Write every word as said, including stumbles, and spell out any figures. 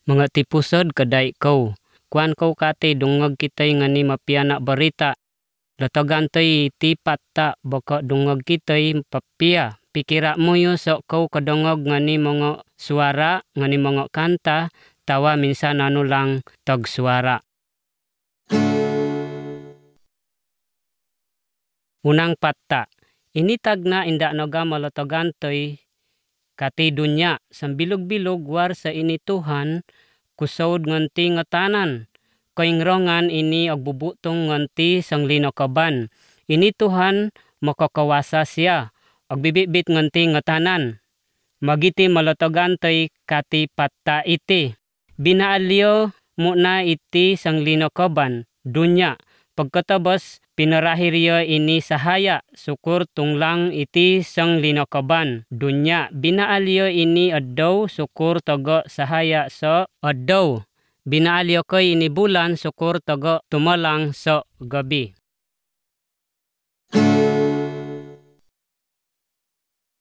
Mga tipusod kaday ko. Kuan ko kati dungog kitay nga ni mapiana barita. Latagan to'y tipat ta baka dungog kitay papia. Pikira mo yo so ko kadungog nga ni mga suara nga ni mga kanta tawa minsan ano lang tag suara. Unang patta. Initag na inda noga malatagan to'y kati dunya, sambilog-bilog war sa inituhan, kusod nganti nga tanan. Kaingrongan ini agbubutong nganti sang linokaban. Inituhan makakawasa siya, agbibitbit nganti nga tanan. Magiti malatagan to'y kati patta iti. Binaalyo mo na iti sang linokaban, dunya. Pagkatabas, pinarahiryo ini sahaya, sukur tunglang iti sang linokaban, dunya. Binaalyo ini addaw, sukur taga sahaya sa addaw. Binaalyo ko ini bulan, sukur taga tumalang sa gabi.